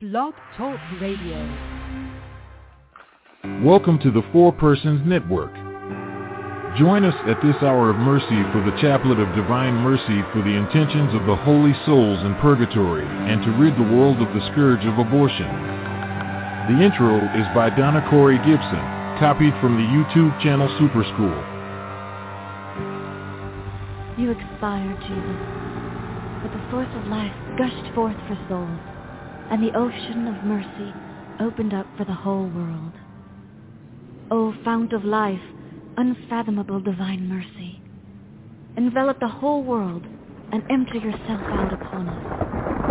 Blog Talk Radio. Welcome to the Four Persons Network. Join us at this hour of mercy for the Chaplet of Divine Mercy for the intentions of the holy souls in purgatory and to rid the world of the scourge of abortion. The intro is by Donna Corey Gibson, copied from the YouTube channel Super School. You expired, Jesus, but the source of life gushed forth for souls, and the ocean of mercy opened up for the whole world. O fount of life, unfathomable divine mercy, envelop the whole world and empty yourself out upon us.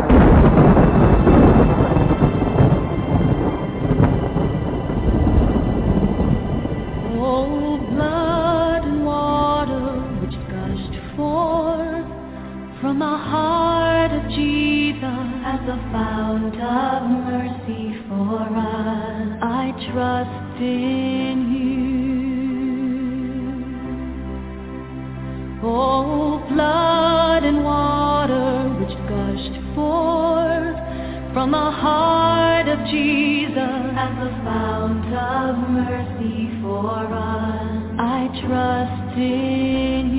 O blood and water which gushed forth from the heart of Jesus as a fount of mercy for us, I trust in you. O blood and water which gushed forth from the heart of Jesus as a fount of mercy for us, I trust in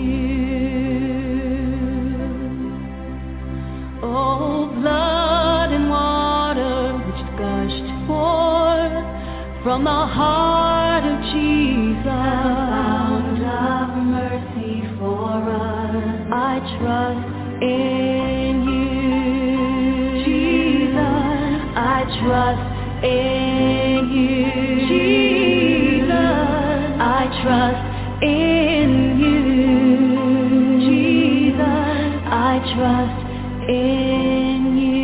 you. O blood and water which gushed forth from the heart of Jesus, fount of mercy for us, I trust in you. Jesus, I trust in you. Jesus, I trust in you. Jesus, I trust in you.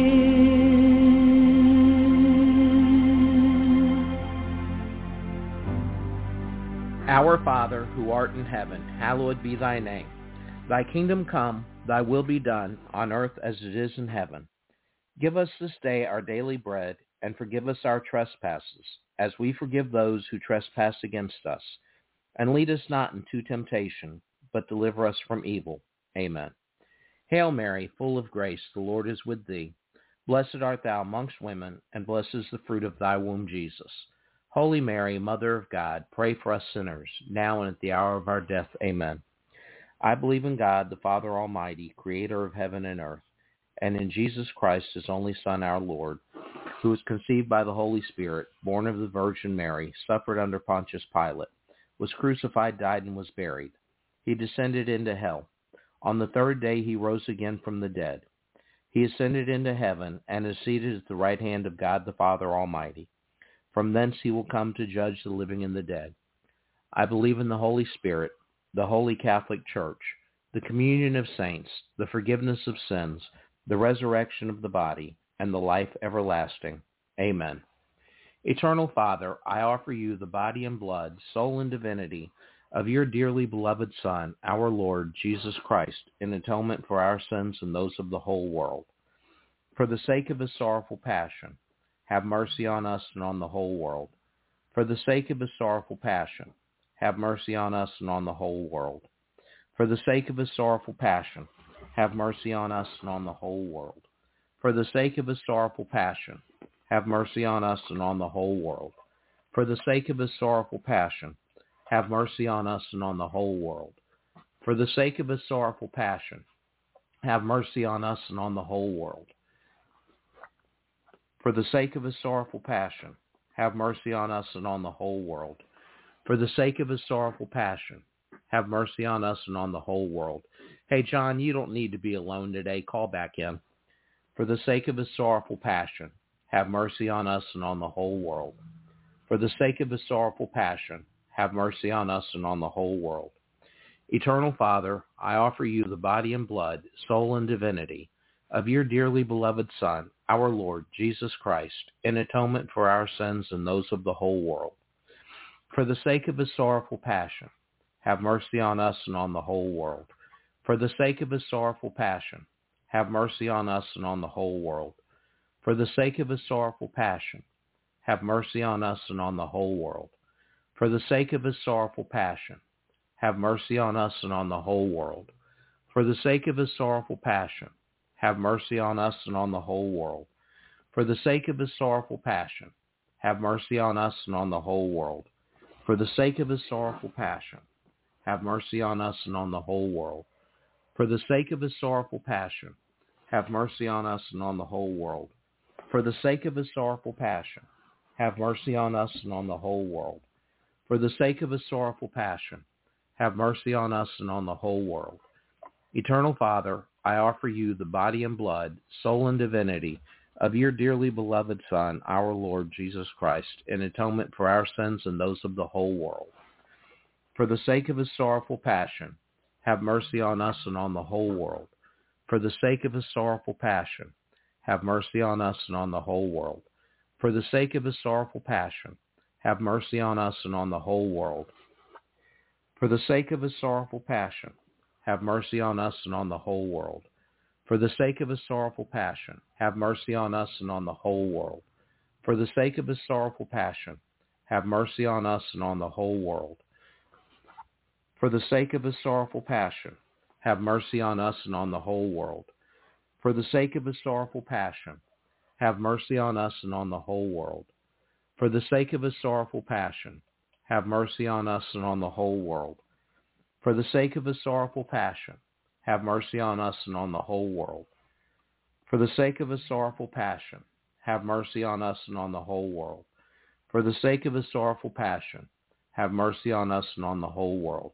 Our Father, who art in heaven, hallowed be thy name. Thy kingdom come, thy will be done, on earth as it is in heaven. Give us this day our daily bread, and forgive us our trespasses, as we forgive those who trespass against us. And lead us not into temptation, but deliver us from evil. Amen. Hail Mary, full of grace, the Lord is with thee. Blessed art thou amongst women, and blessed is the fruit of thy womb, Jesus. Holy Mary, Mother of God, pray for us sinners, now and at the hour of our death. Amen. I believe in God, the Father Almighty, creator of heaven and earth, and in Jesus Christ, his only Son, our Lord, who was conceived by the Holy Spirit, born of the Virgin Mary, suffered under Pontius Pilate, was crucified, died, and was buried. He descended into hell. On the third day he rose again from the dead. He ascended into heaven and is seated at the right hand of God the Father Almighty. From thence he will come to judge the living and the dead. I believe in the Holy Spirit, the Holy Catholic Church, the communion of saints, the forgiveness of sins, the resurrection of the body, and the life everlasting. Amen. Eternal Father, I offer you the body and blood, soul and divinity of your dearly beloved Son, our Lord Jesus Christ, in atonement for our sins and those of the whole world. For the sake of his sorrowful passion, have mercy on us and on the whole world. For the sake of his sorrowful passion, have mercy on us and on the whole world. For the sake of his sorrowful passion, have mercy on us and on the whole world. For the sake of his sorrowful passion, have mercy on us and on the whole world. For the sake of his sorrowful passion, have mercy on us and on the whole world. For the sake of his sorrowful passion, have mercy on us and on the whole world. For the sake of his sorrowful passion, have mercy on us and on the whole world. For the sake of his sorrowful passion, have mercy on us and on the whole world. Hey, John, you don't need to be alone today. Call back in. For the sake of his sorrowful passion, have mercy on us and on the whole world. For the sake of his sorrowful passion, have mercy on us and on the whole world. Eternal Father, I offer you the body and blood, soul and divinity of your dearly beloved Son, our Lord Jesus Christ, in atonement for our sins and those of the whole world. For the sake of his sorrowful passion, have mercy on us and on the whole world. For the sake of his sorrowful passion, have mercy on us and on the whole world. For the sake of his sorrowful passion, have mercy on us and on the whole world. For the sake of his sorrowful passion, have mercy on us and on the whole world. For the sake of his sorrowful passion, have mercy on us and on the whole world. For the sake of his sorrowful passion, have mercy on us and on the whole world. For the sake of his sorrowful passion, have mercy on us and on the whole world. For the sake of his sorrowful passion, have mercy on us and on the whole world. For the sake of his sorrowful passion, have mercy on us and on the whole world. For the sake of his sorrowful passion, have mercy on us and on the whole world. Eternal Father, I offer you the body and blood, soul and divinity of your dearly beloved Son, our Lord Jesus Christ, in atonement for our sins and those of the whole world. For the sake of his sorrowful passion, have mercy on us and on the whole world. For the sake of his sorrowful passion, have mercy on us and on the whole world. For the sake of his sorrowful passion, have mercy on us and on the whole world. For the sake of his sorrowful passion, have mercy on us and on the whole world. For the sake of his sorrowful passion, have mercy on us and on the whole world. For the sake of his sorrowful passion, have mercy on us and on the whole world. For the sake of his sorrowful passion, have mercy on us and on the whole world. For the sake of his sorrowful passion, have mercy on us and on the whole world. For the sake of his sorrowful passion, have mercy on us and on the whole world. For the sake of his sorrowful passion, have mercy on us and on the whole world. For the sake of his sorrowful passion, have mercy on us and on the whole world. For the sake of his sorrowful passion, have mercy on us and on the whole world.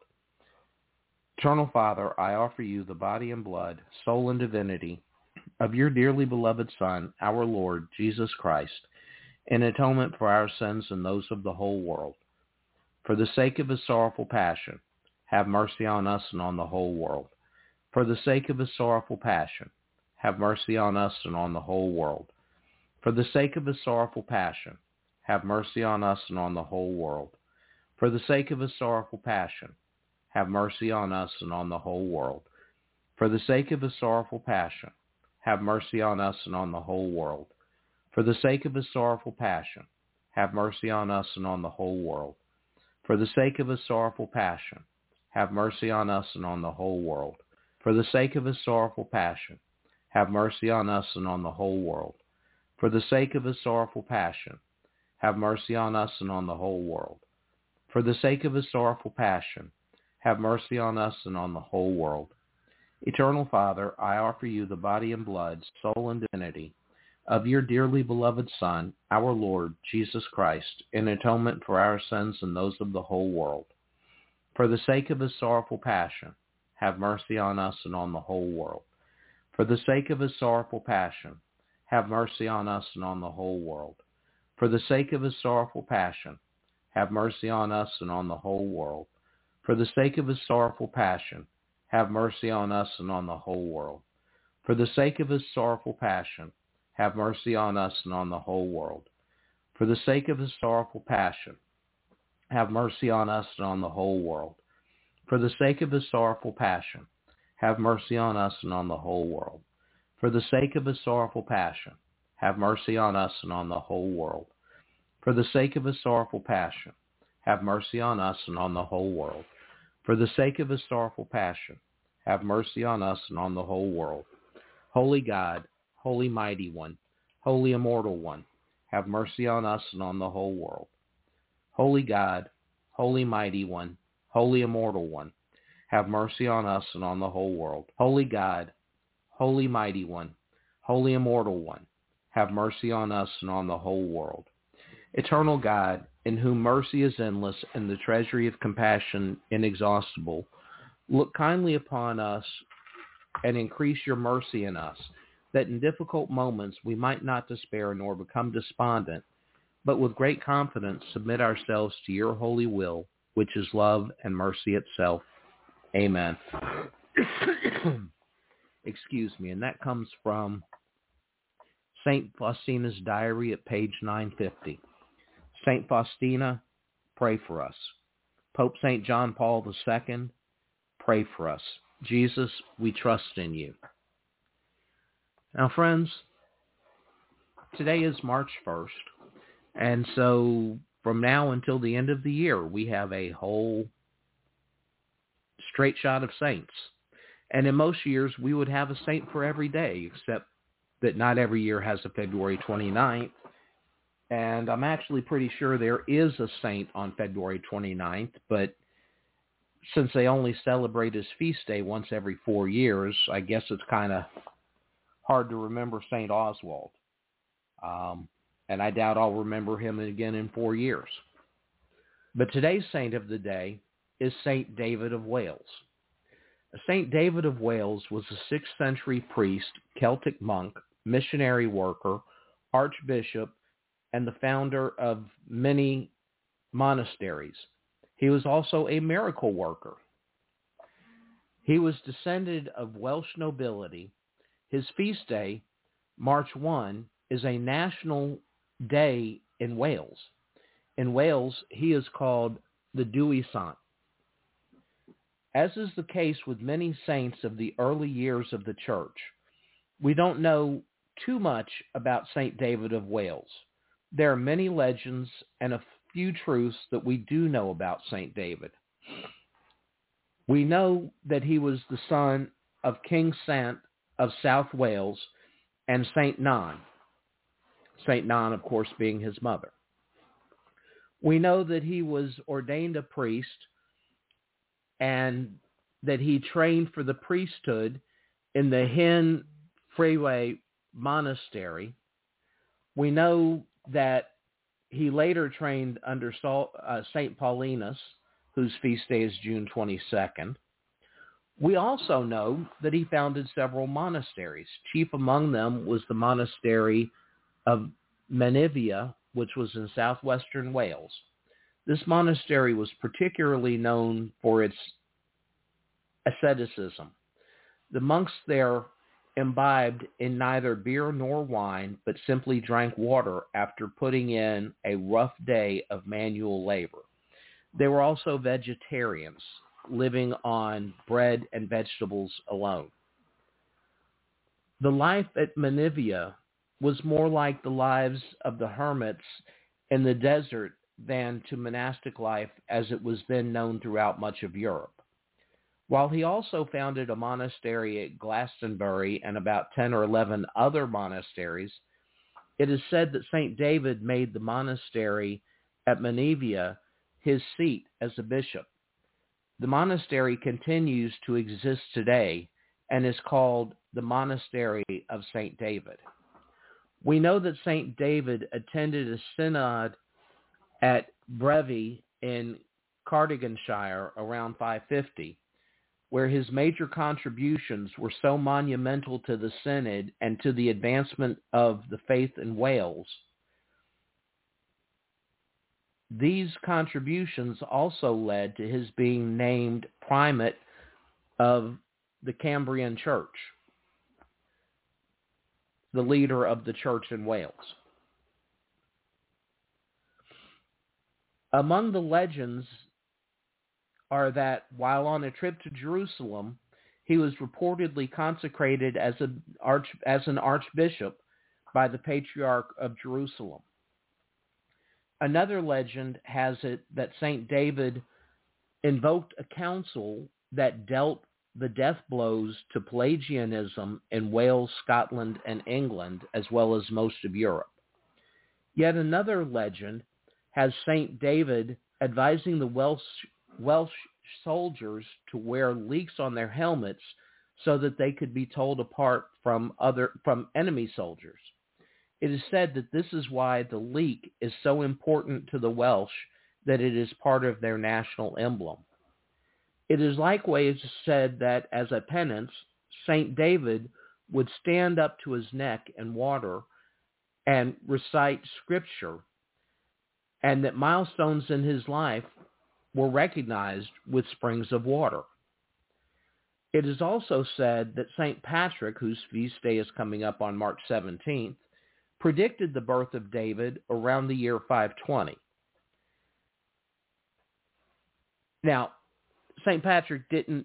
Eternal Father, I offer you the body and blood, soul and divinity of your dearly beloved Son, our Lord Jesus Christ, in atonement for our sins and those of the whole world. For the sake of his sorrowful passion, have mercy on us and on the whole world. For the sake of his sorrowful passion, have mercy on us and on the whole world. For the sake of his sorrowful passion, have mercy on us and on the whole world. For the sake of his sorrowful passion, have mercy on us and on the whole world. For the sake of his sorrowful passion, have mercy on us and on the whole world. For the sake of his sorrowful passion, have mercy on us and on the whole world. For the sake of his sorrowful passion, have mercy on us and on the whole world. For the sake of his sorrowful passion, have mercy on us and on the whole world. For the sake of his sorrowful passion, have mercy on us and on the whole world. For the sake of his sorrowful passion, have mercy on us and on the whole world. Eternal Father, I offer you the body and blood, soul and divinity of your dearly beloved Son, our Lord Jesus Christ, in atonement for our sins and those of the whole world. For the sake of his sorrowful passion, have mercy on us and on the whole world. For the sake of his sorrowful passion, have mercy on us and on the whole world. For the sake of his sorrowful passion, have mercy on us and on the whole world. For the sake of his sorrowful passion, have mercy on us and on the whole world. For the sake of his sorrowful passion, have mercy on us and on the whole world. For the sake of his sorrowful passion, have mercy on us and on the whole world. For the sake of his sorrowful passion, have mercy on us and on the whole world. For the sake of his sorrowful passion, have mercy on us and on the whole world. For the sake of his sorrowful passion, have mercy on us and on the whole world. For the sake of his sorrowful passion, have mercy on us and on the whole world. Holy God, Holy Mighty One, Holy Immortal One, have mercy on us and on the whole world. Holy God, Holy Mighty One, Holy Immortal One, have mercy on us and on the whole world. Holy God, Holy Mighty One, Holy Immortal One, have mercy on us and on the whole world. Eternal God, in whom mercy is endless and the treasury of compassion inexhaustible, look kindly upon us and increase your mercy in us, that in difficult moments we might not despair nor become despondent, but with great confidence submit ourselves to your holy will, which is love and mercy itself. Amen. Excuse me, and that comes from St. Faustina's diary at page 950. St. Faustina, pray for us. Pope St. John Paul II, pray for us. Jesus, we trust in you. Now, friends, today is March 1st, and so from now until the end of the year, we have a whole straight shot of saints. And in most years, we would have a saint for every day, except that not every year has a February 29th. And I'm actually pretty sure there is a saint on February 29th, but since they only celebrate his feast day once every 4 years, I guess it's kind of hard to remember St. Oswald. And I doubt I'll remember him again in 4 years. But today's saint of the day is St. David of Wales. St. David of Wales was a 6th century priest, Celtic monk, missionary worker, archbishop, and the founder of many monasteries. He was also a miracle worker. He was descended of Welsh nobility. His feast day, March 1, is a national day in Wales. In Wales, he is called the Dewi Sant. As is the case with many saints of the early years of the church, we don't know too much about St. David of Wales. There are many legends and a few truths that we do know about St. David. We know that he was the son of King Sant of South Wales and St. Nan. St. Nan, of course, being his mother. We know that he was ordained a priest and that he trained for the priesthood in the Hen Freeway Monastery. We know that he later trained under St. Paulinus, whose feast day is June 22nd. We also know that he founded several monasteries. Chief among them was the monastery of Menivia, which was in southwestern Wales. This monastery was particularly known for its asceticism. The monks there imbibed in neither beer nor wine, but simply drank water after putting in a rough day of manual labor. They were also vegetarians, living on bread and vegetables alone. The life at Menivia was more like the lives of the hermits in the desert than to monastic life as it was then known throughout much of Europe. While he also founded a monastery at Glastonbury and about 10 or 11 other monasteries, it is said that St. David made the monastery at Menivia his seat as a bishop. The monastery continues to exist today and is called the Monastery of St. David. We know that St. David attended a synod at Brevy in Cardiganshire around 550, where his major contributions were so monumental to the synod and to the advancement of the faith in Wales. These contributions also led to his being named primate of the Cambrian Church, the leader of the church in Wales. Among the legends are that while on a trip to Jerusalem, he was reportedly consecrated as an archbishop by the Patriarch of Jerusalem. Another legend has it that St. David invoked a council that dealt the death blows to Pelagianism in Wales, Scotland, and England, as well as most of Europe. Yet another legend has St. David advising the Welsh soldiers to wear leeks on their helmets so that they could be told apart from enemy soldiers. It is said that this is why the leek is so important to the Welsh that it is part of their national emblem. It is likewise said that as a penance, St. David would stand up to his neck in water and recite scripture, and that milestones in his life were recognized with springs of water. It is also said that St. Patrick, whose feast day is coming up on March 17th, predicted the birth of David around the year 520. Now, St. Patrick didn't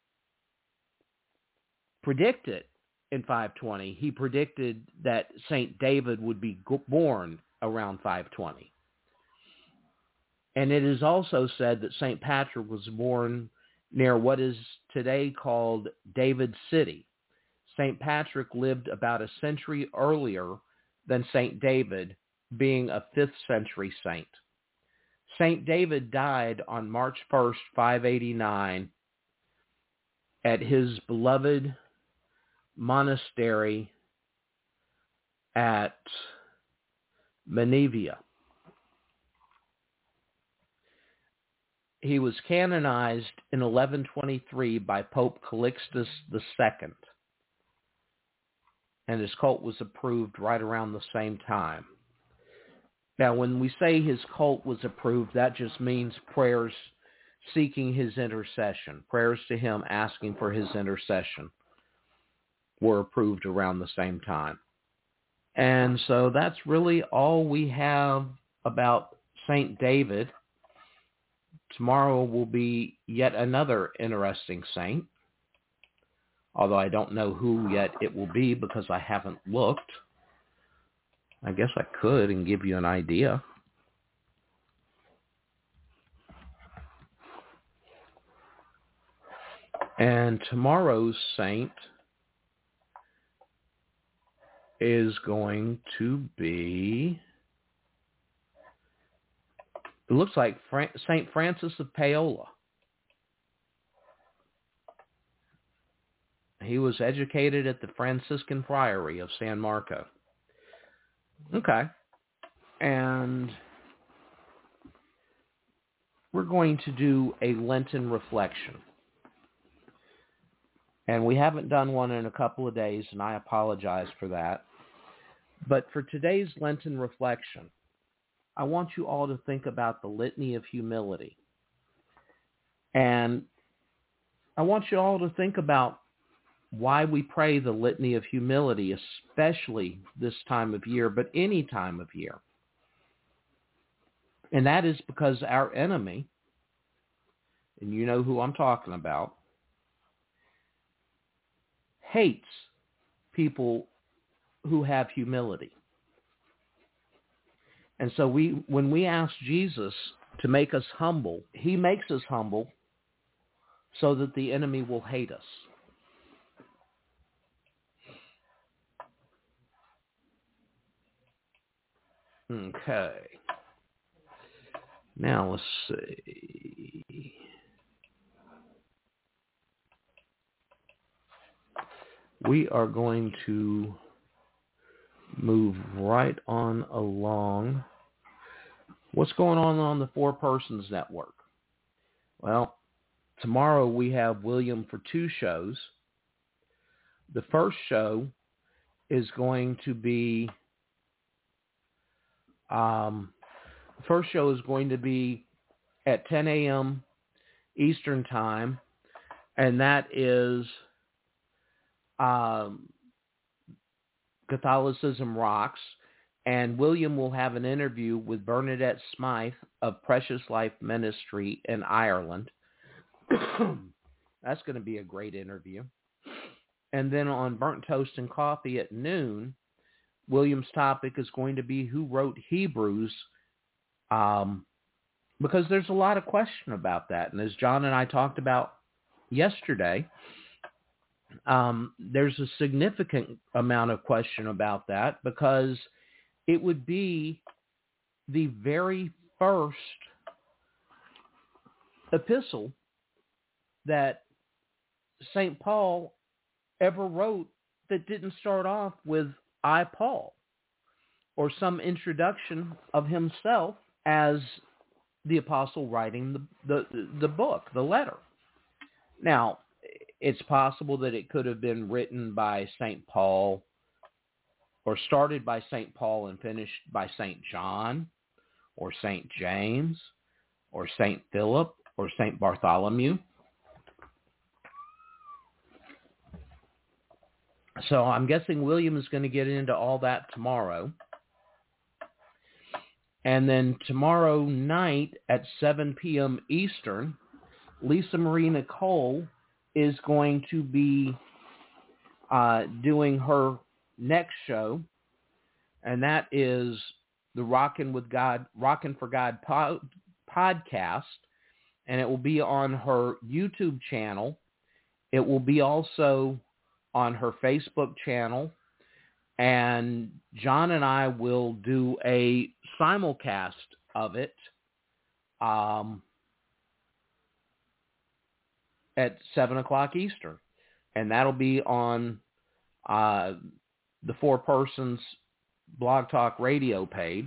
predict it in 520. He predicted that St. David would be born around 520. And it is also said that St. Patrick was born near what is today called David City. St. Patrick lived about a century earlier than St. David, being a 5th century saint. St. David died on March 1st, 589, at his beloved monastery at Menevia. He was canonized in 1123 by Pope Calixtus II, and his cult was approved right around the same time. Now, when we say his cult was approved, that just means prayers seeking his intercession, prayers to him asking for his intercession were approved around the same time. And so that's really all we have about St. David. Tomorrow will be yet another interesting saint, although I don't know who yet it will be because I haven't looked. I guess I could and give you an idea. And tomorrow's saint is going to be, it looks like St. Francis of Paola. He was educated at the Franciscan Friary of San Marco. Okay. And we're going to do a Lenten reflection. And we haven't done one in a couple of days, and I apologize for that. But for today's Lenten reflection, I want you all to think about the Litany of Humility. And I want you all to think about why we pray the Litany of Humility, especially this time of year, but any time of year. And that is because our enemy, and you know who I'm talking about, hates people who have humility. And so when we ask Jesus to make us humble, he makes us humble so that the enemy will hate us. Okay. Now let's see. We are going to move right on along. What's going on the Four Persons Network? Well, tomorrow we have William for 2 shows. The first show is going to be at 10 a.m. Eastern Time, and that is Catholicism Rocks. And William will have an interview with Bernadette Smythe of Precious Life Ministry in Ireland. That's going to be a great interview. And then on Burnt Toast and Coffee at noon, William's topic is going to be who wrote Hebrews, because there's a lot of question about that. And as John and I talked about yesterday, there's a significant amount of question about that because it would be the very first epistle that St. Paul ever wrote that didn't start off with I, Paul, or some introduction of himself as the apostle writing the book, the letter. Now, it's possible that it could have been written by St. Paul or started by St. Paul and finished by St. John or St. James or St. Philip or St. Bartholomew. So I'm guessing William is going to get into all that tomorrow. And then tomorrow night at 7 p.m. Eastern, Lisa Marie Nicole is going to be doing her next show, and that is the Rockin' for God podcast, and it will be on her YouTube channel. It will be also on her Facebook channel, and John and I will do a simulcast of it at 7 o'clock Eastern. And that'll be on the Four Persons Blog Talk Radio page.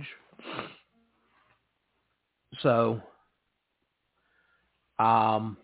So, and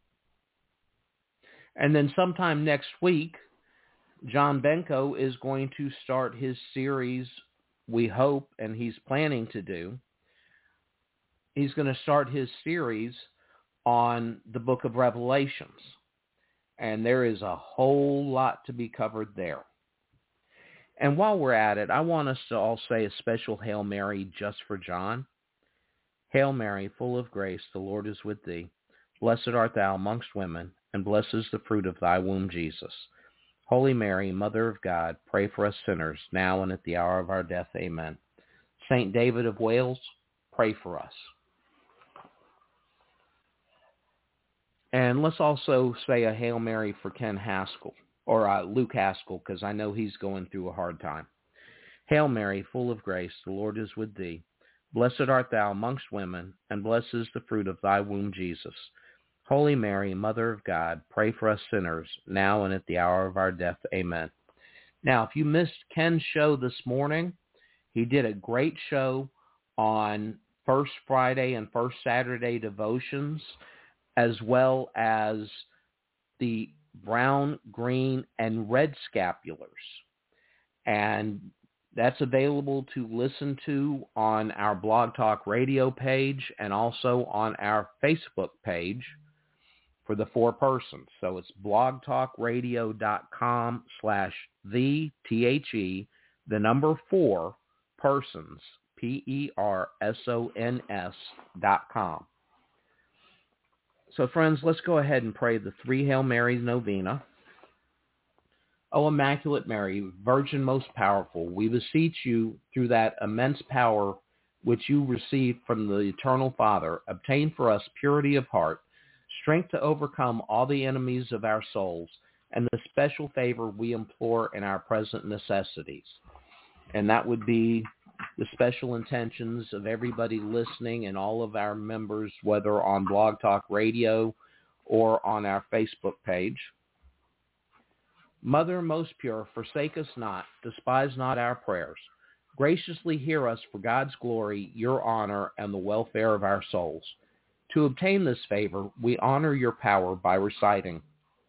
then sometime next week, John Benko is going to start his series, we hope, and he's planning to do. He's going to start his series on the book of Revelations. And there is a whole lot to be covered there. And while we're at it, I want us to all say a special Hail Mary just for John. Hail Mary, full of grace, the Lord is with thee. Blessed art thou amongst women, and blessed is the fruit of thy womb, Jesus. Holy Mary, Mother of God, pray for us sinners, now and at the hour of our death. Amen. Saint David of Wales, pray for us. And let's also say a Hail Mary for Ken Haskell, or Luke Haskell, because I know he's going through a hard time. Hail Mary, full of grace, the Lord is with thee. Blessed art thou amongst women, and blessed is the fruit of thy womb, Jesus. Holy Mary, Mother of God, pray for us sinners, now and at the hour of our death. Amen. Now, if you missed Ken's show this morning, he did a great show on First Friday and First Saturday devotions, as well as the brown, green, and red scapulars. And that's available to listen to on our Blog Talk Radio page and also on our Facebook page for the Four Persons. So it's blogtalkradio.com/the 4 persons, PERSONS.com. So friends, let's go ahead and pray the 3 Hail Marys novena. O Immaculate Mary, Virgin most powerful, we beseech you through that immense power which you received from the Eternal Father, obtain for us purity of heart, strength to overcome all the enemies of our souls, and the special favor we implore in our present necessities. And that would be the special intentions of everybody listening and all of our members, whether on Blog Talk Radio or on our Facebook page. Mother most pure, forsake us not, despise not our prayers. Graciously hear us for God's glory, your honor, and the welfare of our souls. To obtain this favor, we honor your power by reciting,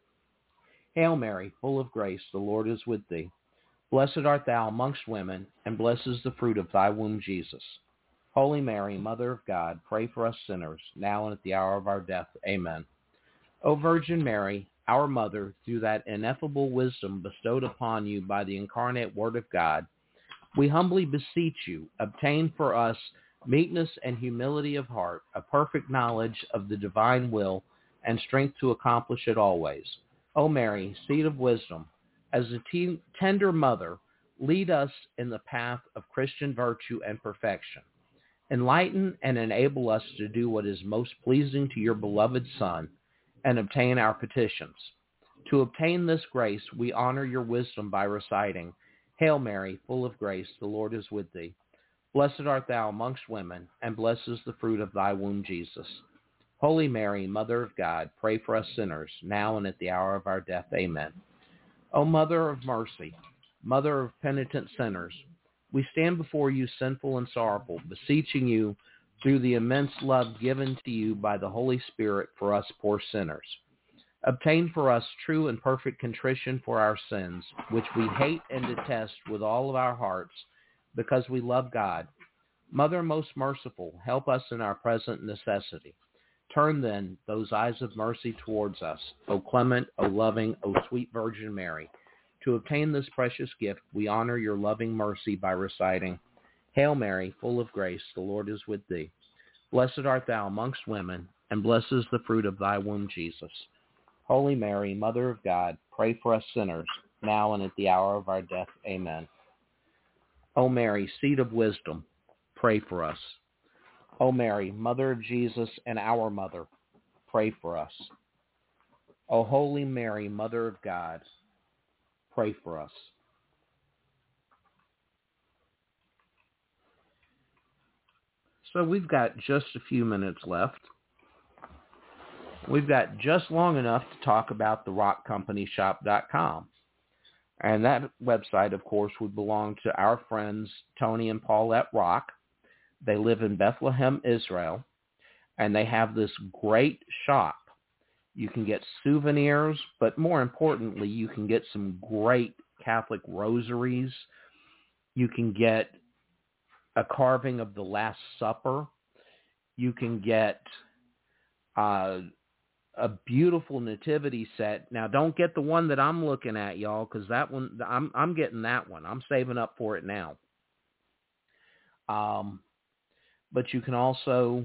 Hail Mary, full of grace, the Lord is with thee. Blessed art thou amongst women, and blessed is the fruit of thy womb, Jesus. Holy Mary, Mother of God, pray for us sinners, now and at the hour of our death. Amen. O Virgin Mary, our Mother, through that ineffable wisdom bestowed upon you by the incarnate Word of God, we humbly beseech you, obtain for us meekness and humility of heart, a perfect knowledge of the divine will, and strength to accomplish it always. O Mary, seat of wisdom, as a tender mother, lead us in the path of Christian virtue and perfection. Enlighten and enable us to do what is most pleasing to your beloved Son, and obtain our petitions. To obtain this grace, we honor your wisdom by reciting, Hail Mary, full of grace, the Lord is with thee. Blessed art thou amongst women, and blessed is the fruit of thy womb, Jesus. Holy Mary, Mother of God, pray for us sinners, now and at the hour of our death. Amen. O Mother of mercy, Mother of penitent sinners, we stand before you sinful and sorrowful, beseeching you through the immense love given to you by the Holy Spirit for us poor sinners. Obtain for us true and perfect contrition for our sins, which we hate and detest with all of our hearts, because we love God. Mother most merciful, help us in our present necessity. Turn then those eyes of mercy towards us, O clement, O loving, O sweet Virgin Mary. To obtain this precious gift, we honor your loving mercy by reciting, Hail Mary, full of grace, the Lord is with thee. Blessed art thou amongst women, and blessed is the fruit of thy womb, Jesus. Holy Mary, Mother of God, pray for us sinners, now and at the hour of our death. Amen. O Mary, seat of wisdom, pray for us. O Mary, Mother of Jesus and our Mother, pray for us. O Holy Mary, Mother of God, pray for us. So we've got just a few minutes left. We've got just long enough to talk about the rockcompanyshop.com. And that website, of course, would belong to our friends Tony and Paulette Rock. They live in Bethlehem, Israel, and they have this great shop. You can get souvenirs, but more importantly, you can get some great Catholic rosaries. You can get a carving of the Last Supper. You can get a beautiful nativity set. Now, don't get the one that I'm looking at, y'all, because that one, I'm getting that one. I'm saving up for it now. But you can also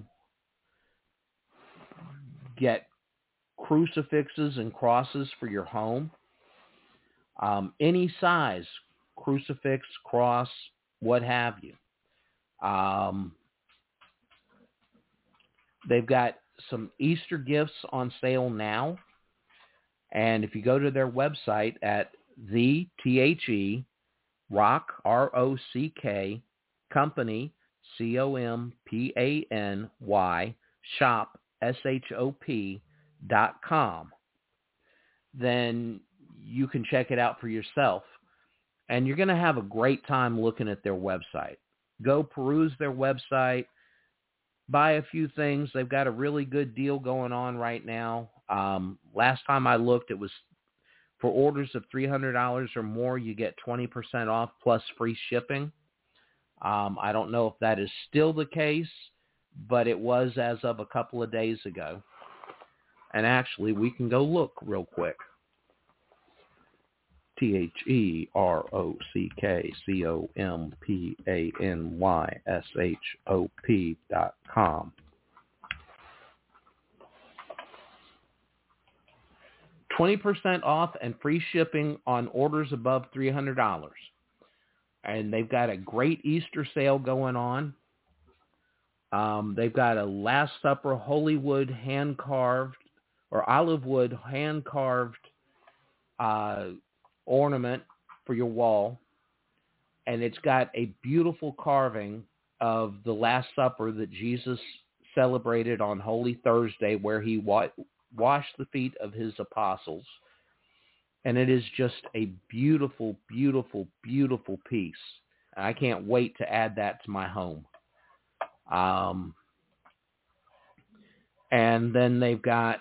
get crucifixes and crosses for your home. Any size, crucifix, cross, what have you. They've got some Easter gifts on sale now. And if you go to their website at the THE Rock, ROCK, Company, COMPANY, shop, SHOP.com, then you can check it out for yourself. And you're going to have a great time looking at their website. Go peruse their website, buy a few things. They've got a really good deal going on right now. Last time I looked, it was for orders of $300 or more, you get 20% off plus free shipping. I don't know if that is still the case, but it was as of a couple of days ago. And actually, we can go look real quick. THEROCKCOMPANYSHOP.com. 20% off and free shipping on orders above $300. And they've got a great Easter sale going on. They've got a Last Supper Hollywood hand-carved or olive wood hand-carved ornament for your wall. And it's got a beautiful carving of the Last Supper that Jesus celebrated on Holy Thursday, where he washed the feet of his apostles. And it is just a beautiful, beautiful, beautiful piece. I can't wait to add that to my home. And then they've got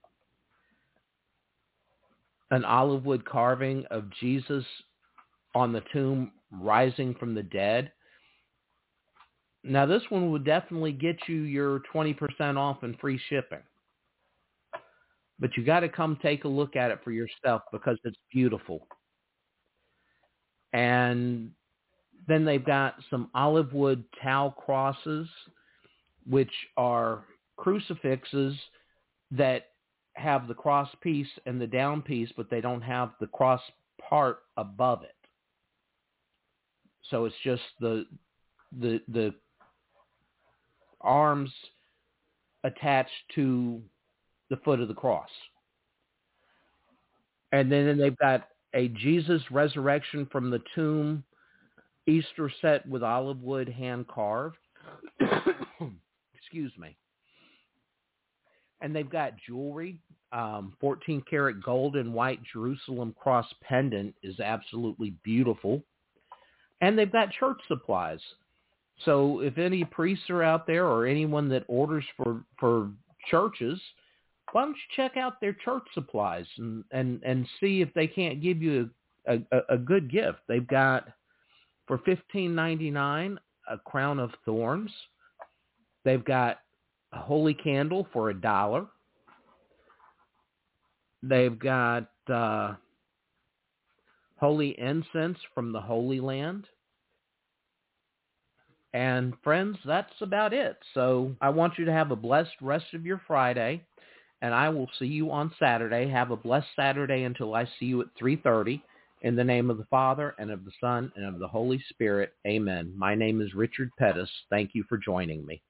an olive wood carving of Jesus on the tomb rising from the dead. Now, this one would definitely get you your 20% off and free shipping. But you got to come take a look at it for yourself because it's beautiful. And then they've got some olive wood tau crosses, which are crucifixes that have the cross piece and the down piece, but they don't have the cross part above it. So it's just the arms attached to the foot of the cross. And then they've got a Jesus resurrection from the tomb Easter set with olive wood hand carved. Excuse me. And they've got jewelry. 14 karat gold and white Jerusalem cross pendant is absolutely beautiful. And they've got church supplies. So if any priests are out there or anyone that orders for churches, why don't you check out their church supplies and see if they can't give you a good gift. They've got, for $15.99, a crown of thorns. They've got a holy candle for $1. They've got holy incense from the Holy Land. And friends, that's about it. So I want you to have a blessed rest of your Friday. And I will see you on Saturday. Have a blessed Saturday until I see you at 3:30. In the name of the Father, and of the Son, and of the Holy Spirit. Amen. My name is Richard Pettis. Thank you for joining me.